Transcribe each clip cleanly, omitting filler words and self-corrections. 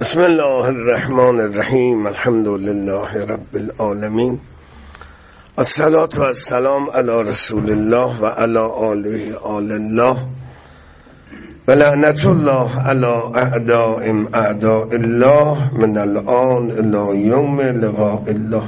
بسم الله الرحمن الرحیم. الحمد لله رب العالمین. الصلاة و السلام علی رسول الله و علی آله آل الله و لعنت الله علی اعدائهم اعداء الله من الان الی یوم لقاء الله.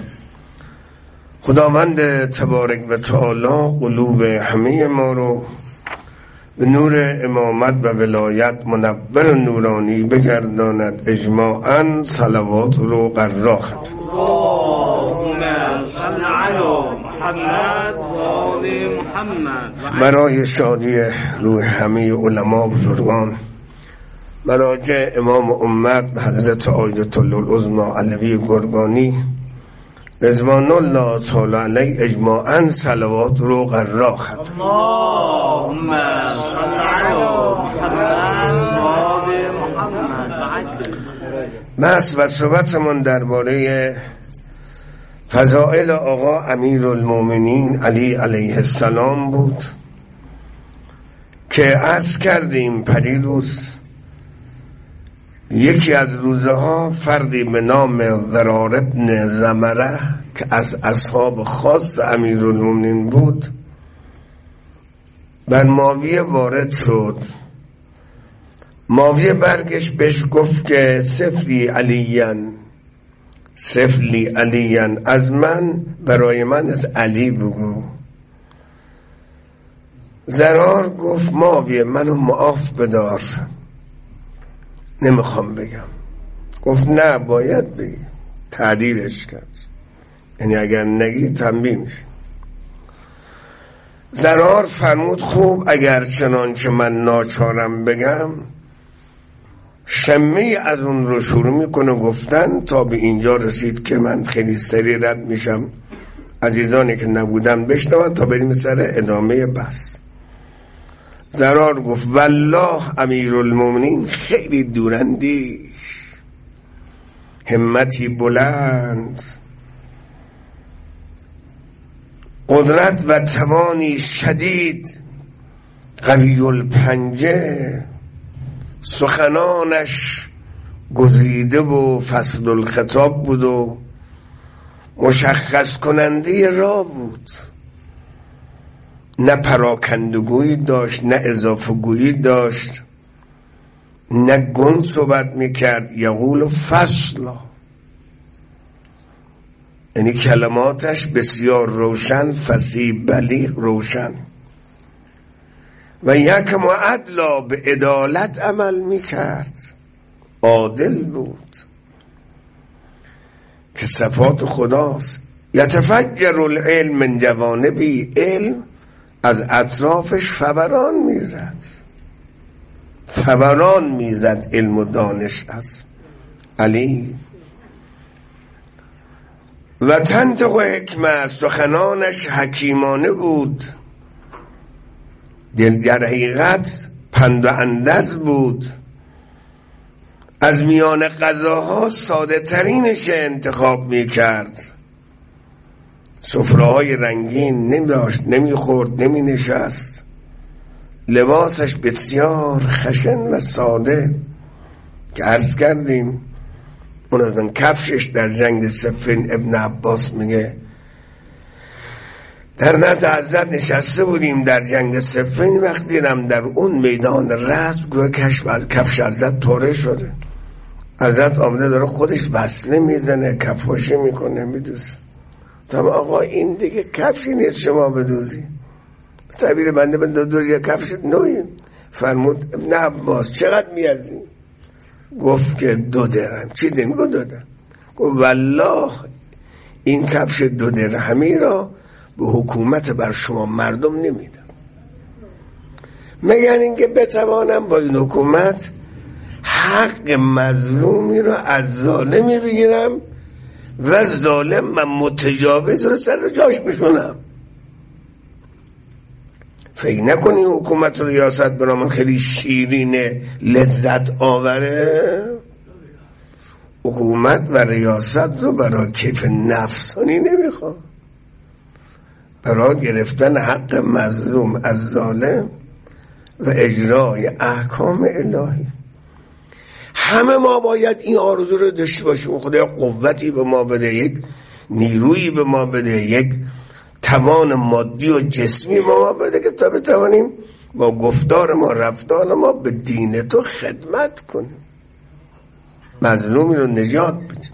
خداوند تبارک و تعالی قلوب همه ما رو به نور امامت و ولایت منور نورانی بگرداند اجماعاً. صلوات رو قرار خد. اللهم صل علی محمد و آل محمد. برای شادی روح همه علما بزرگان، مراجع امام امت حضرت آیت الله العظمی علوی گرگانی رضوان الله تعالی علیه اجماعاً صلوات رو قرار خد. اللهم صل علی محمد و آل محمد. بحث و صحبتمون درباره فضائل آقا امیرالمومنین علی علیه السلام بود که عرض کردیم پریروز یکی از روزه ها فردی به نام ضرار ابن زمره که از اصحاب خاص امیرالمومنین بود بر معاویه وارد شد. معاویه برگش بهش گفت که سفلی علیاً از من، برای من از علی بگو. ضرار گفت معاویه منو معاف بدار، نمیخوام بگم. گفت نه باید بگی. تعدیلش کرد، یعنی اگر نگی تنبیه میشه. ضرار فرمود خوب اگر چنانچه من ناچارم بگم. شمه از اون رو شروع میکنه گفتن تا به اینجا رسید که من خیلی سریع رد میشم، عزیزانی که نبودن بشنون تا بریم سر ادامه بحث. ضرار گفت والله امیرالمومنین خیلی دوراندیش، همتی بلند، قدرت و توانی شدید، قوی الپنجه، سخنانش گزیده و فصل الخطاب بود و مشخص کننده را بود. نه پراکندگویی داشت، نه اضافه گویی داشت، نه گن صحبت میکرد. یقول فصلا، یعنی کلماتش بسیار روشن، فصیح، بلیغ، روشن. و یکم و عدلا، به عدالت عمل میکرد، عادل بود که صفات خداست. یتفجر العلم من جوانبی، علم از اطرافش فوران میزد علم و دانش از علی. و تنطق حکمت، سخنانش حکیمانه بود، در حقیقت پند و اندرز بود. از میان غذاها ساده ترینش انتخاب میکرد. سفره‌های رنگین نمیداشت، نمیخورد، نمی نشست. لباسش بسیار خشن و ساده که عرض کردیم. اون از اون کفشش در جنگ صفین، ابن عباس میگه در نزد حضرت نشسته بودیم در جنگ صفین، وقتی دیدم در اون میدان رسم گویا کفش حضرت پاره شده. حضرت آمده داره خودش وصله میزنه، کفاشی میکنه، میدوزه. تمام آقا این دیگه کفشی نیست شما بدوزی. تعبیر بنده دور یه کفش نوعی. فرمود ابن عباس چقدر میارزی؟ گفت که 2 درهم. چی دیم؟ گفت 2 درهم. گفت والله این کفش 2 درهمی را به حکومت بر شما مردم نمیدم، مگر اینکه بتوانم با این حکومت حق مظلومی را از ظالمی بگیرم و ظالم و متجاوز رو سر جاش بشونم. فکر نکنی حکومت و ریاست برام خیلی شیرینه، لذت آوره. حکومت و ریاست رو برای کیف نفسانی نمیخوام، برای گرفتن حق مظلوم از ظالم و اجرای احکام الهی. همه ما باید این آرزو رو داشته باشیم، خدا قوتی به ما بده، یک نیرویی به ما بده، یک توان مادی و جسمی به ما بده که تا بتوانیم با گفتار ما، رفتار ما به دین تو خدمت کنیم، مظلومی رو نجات بدیم.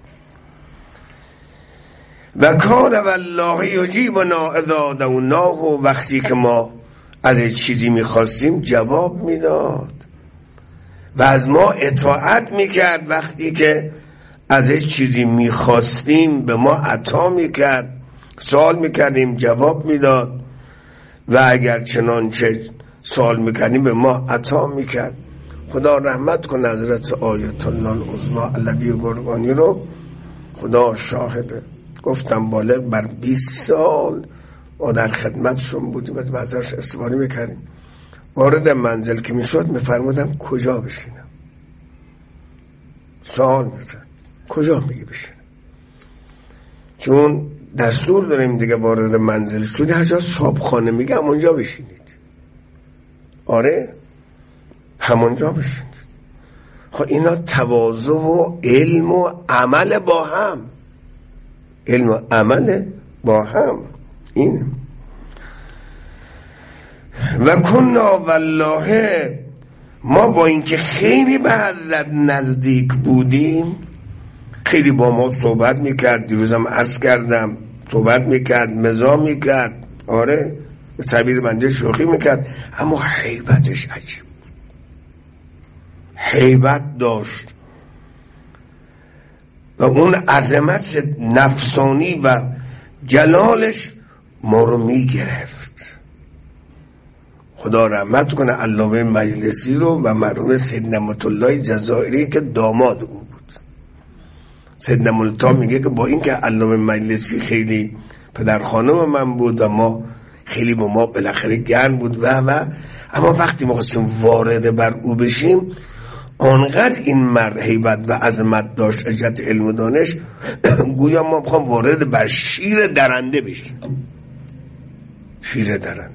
و کان والله یجیبنا اذا دعوناه، و وقتی که ما از چیزی میخواستیم جواب میداد و از ما اطاعت میکرد. وقتی که از چیزی میخواستیم به ما عطا میکرد، سوال میکردیم جواب میداد و اگر چنانچه سوال میکردیم به ما عطا میکرد. خدا رحمت کنه حضرت آیت الله العظمی علوی گرگانی رو، خدا شاهده. گفتم بالغ بر 20 سال ما در خدمتشون بودیم، از ازش استفاده میکردیم. وارد منزل که میشد میفرمودم کجا بشینم، سوال میکرد کجا میگی بشینم، چون دستور داریم دیگه وارد منزل شد هر جا صابخانه میگه همونجا بشینید. آره همونجا بشینید. خب اینا تواضع و علم و عمل با هم، علم و عمل با هم اینه. و کنا والله، ما با اینکه خیلی به حضرت نزدیک بودیم، خیلی با ما صحبت میکرد، دیروزم عرض کردم صحبت میکرد، مزاح میکرد، آره به تعبیر بنده شوخی میکرد، اما هیبتش عجیب بود، هیبت داشت و اون عظمت نفسانی و جلالش ما رو میگرفت. خدا رحمت کنه علامه مجلسی رو و مرحوم سید نعمت الله جزائری که داماد او بود. سید نعمت الله میگه که با این که علامه مجلسی خیلی پدر خانم من بود و ما خیلی با ما بالاخره گرم بود و اما وقتی ما خواستیم وارد بر او بشیم، آنقدر این مرد هیبت و عظمت داشت، اجت علم و دانش، گویا ما میخوام وارد بر شیر درنده بشیم. شیر درنده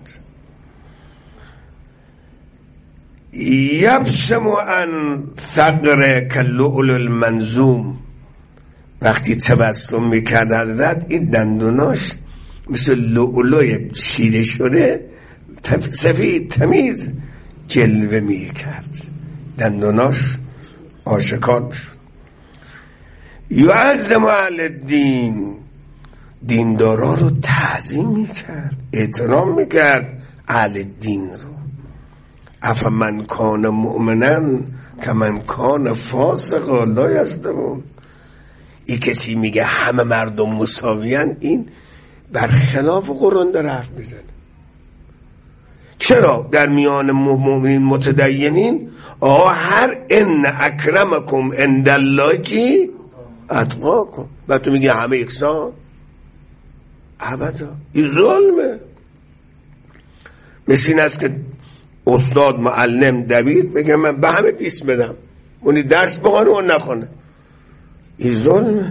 یبسم عن ثغر کاللؤلؤ المنظوم، وقتی تبسم میکرد حضرت این دندوناش مثل لؤلؤ چیده شده سفید تمیز جلوه میکرد، دندوناش آشکار میشد. یعظم اهل الدین، دیندارا رو تعظیم میکرد، احترام میکرد اهل دین رو. افمن کان مؤمنا کمن کان فاسقا لا یستوون. این کسی میگه همه مردم مساویان، این برخلاف قرآن داره حرف میزنه. چرا در میان مؤمنین متدینین هر ان اکرمکم عند الله چی اتقاکم، و تو میگی همه یکسان؟ ابدا، این ظلمه. مثل این است که استاد معلم دبیر بگه من به همه 20 بدم، اونی درس بخونه اون نخونه، این ظلمه.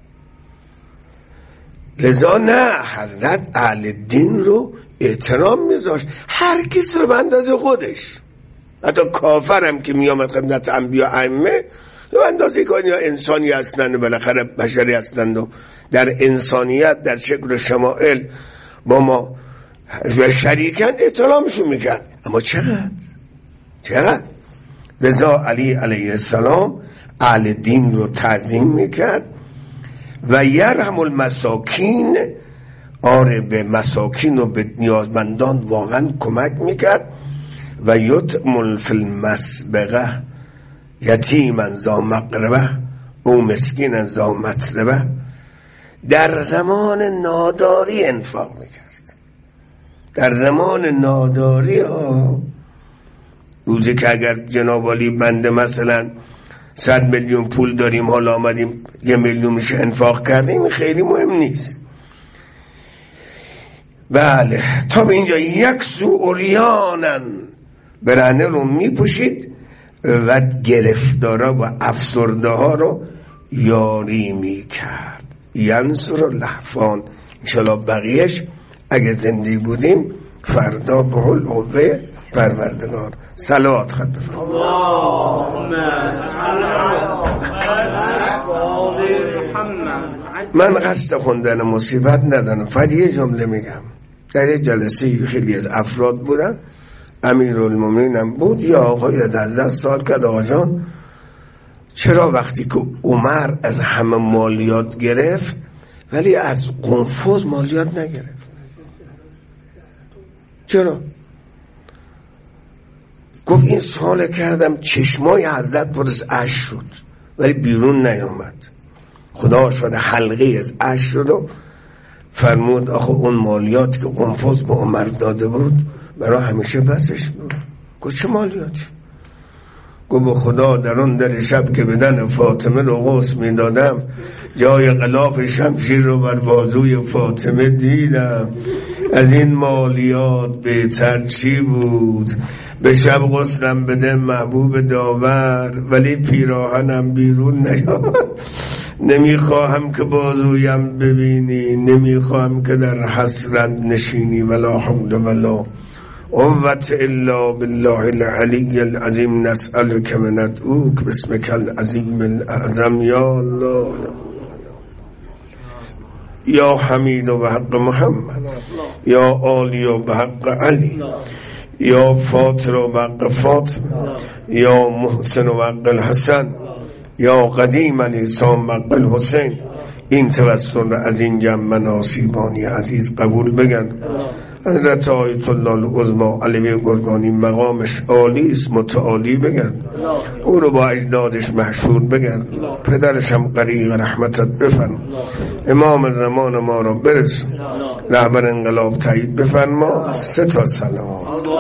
لذا نه، حضرت اهل دین رو احترام میذاشت، هر کس رو به اندازه خودش. حتی کافرم که میامد خدمت انبیا ائمه به اندازه که اینا انسانی هستند و بالاخره بشری هستند و در انسانیت در شکل و شمائل با ما شریکن، احترامشون میکرد. اما چقدر لذا علی علیه السلام اهل دین رو تعظیم میکرد و یرحم المساکین، آره به مساکین و به نیازمندان واقعا کمک میکرد. و یطعم فی المسبغه یتیما ذا مقربه او مسکینا ذا متربه، در زمان ناداری انفاق میکرد. در زمان ناداری روزی که اگر جناب عالی بنده مثلا 100 میلیون پول داریم، حالا آمدیم 1 میلیونش انفاق کردیم، خیلی مهم نیست. بله، تا به اینجا یک سو اوریانن، برهنه رو میپوشید و گرفتارا و افسرده ها رو یاری میکرد. ینصر اللهفان. انشالله بقیهش اگه زندگی بودیم فردا به القوه پروردگار. صلوات خط بفرما. اللهم صل علی محمد. من قصد خوندن مصیبت ندارم، فقط یه جمله میگم. در یه جلسه خیلی از افراد بودن، امیرالمومنین هم بود، یا آقای از دست سوال کرد آقا جان چرا وقتی که عمر از همه مالیات گرفت ولی از قنفذ مالیات نگرفت؟ چرا؟ گفت این سوال کردم چشمای حضرت پر از اشک شد ولی بیرون نیامد. خدا شده حلقه از اشک شد و فرمود آخه اون مالیاتی که قنفذ به عمر داده بود برای همیشه بسش بود. گفت چه مالیاتی؟ گفت به خدا در اون در شب که بدن فاطمه رو غسل می دادم جای غلاف شمشیر رو بر بازوی فاطمه دیدم. از این مالیات بهتر چی بود؟ به شب غسلم بده محبوب داور ولی پیراهنم بیرون نیاد. نمیخواهم که بازویم ببینی، نمیخواهم که در حسرت نشینی. ولا حول ولا قوة الا بالله العلی العظیم نسألک و ندعوک باسمک العظیم الاعظم. یا الله یا حمید و حق محمد، یا عالی و حق علی، یا فاطر و حق فاطمه، یا محسن و حق الحسن، یا قدیم الاسلام حق الحسین. این توسل را از این جمع ناصیبانی عزیز قبول بگن. حضرت آیت الله العظمی علوی گرگانی مقامش عالی است، متعالی بگن. او رو با اجدادش محشور بگن. پدرش هم غریق رحمتت بفرما. امام زمان ما را برسون. رهبر انقلاب تایید بفرما. 3 تا سلام.